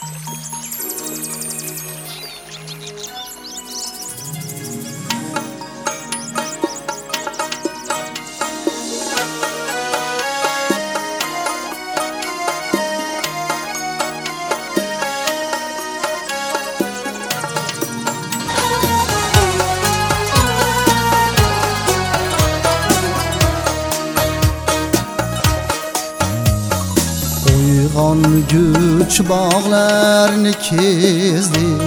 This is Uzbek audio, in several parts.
Uyg'on güç bağlarını kezdim,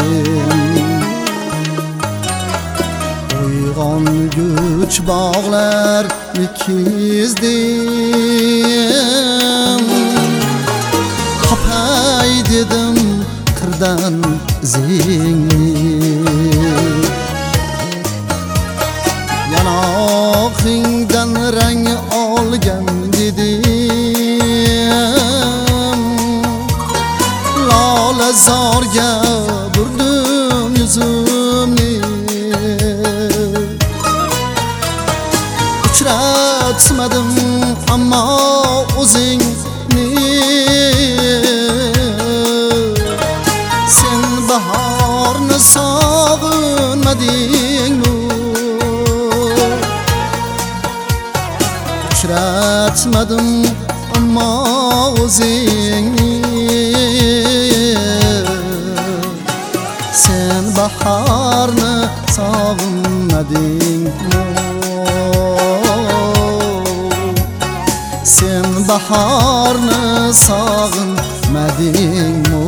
uyg'on güç bağlarını kezdim. Qopay dedim qirdan izingni, yanog'ingdan rang olgan dedim. Lola zorga burdim yuzimni, uchratmadim ammo o'zingni. Sen bahorni sog'inmadingmi? Uchratmadim ammo o'zingni. Sen bahorni sog'inmadingmi? Sen bahorni sog'inmadingmi?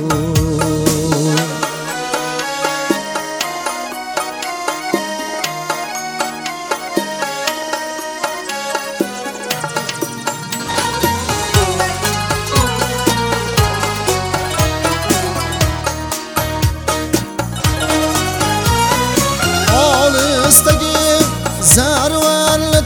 Zarvarlı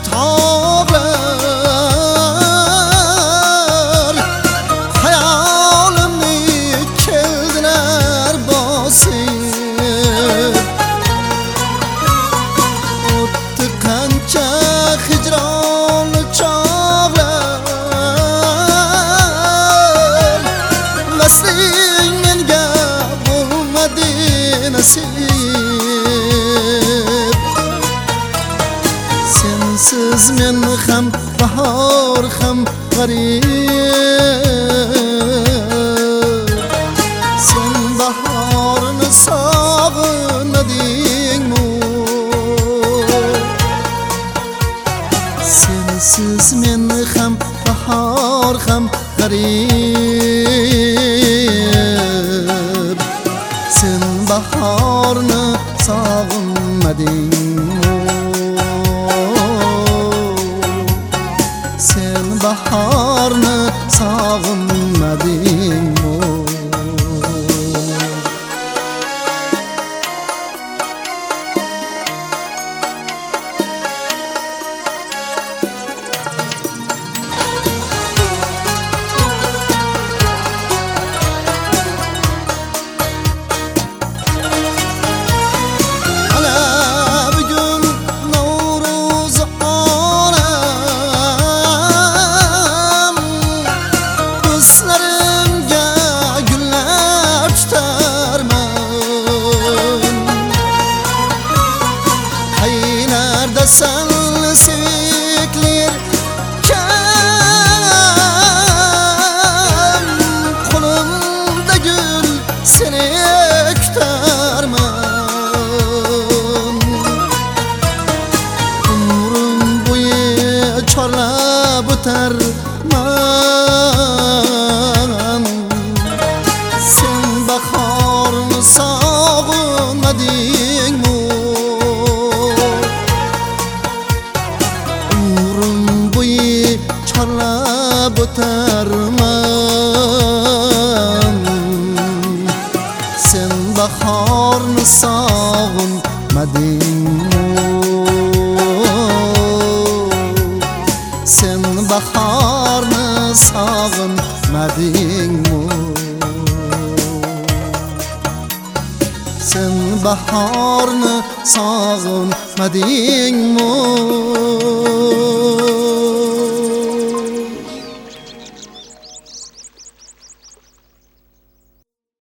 tağlar hayalimni keldiler bosib. O'tdi qancha hijronli chog'lar, vasling menga bo'lmadi nasib. Sensiz men ham bahor ham g'arib. Sen bahorni sog'inmadingmi? Sensiz men ham bahor ham g'arib. Sen bahorni sog'inmadingmi? Sen bahorni sog'inmadingmi? Sen sevekler kem, kolumda gül seni ektarman. Umrum boyu çorlab o'tarman. Sen bahorni sog'inmadingmi? Çorlab o'tarman. Sen bahorni sog'inmadingmi? Sen bahorni sog'inmadingmi? Sen bahorni sog'inmadingmi?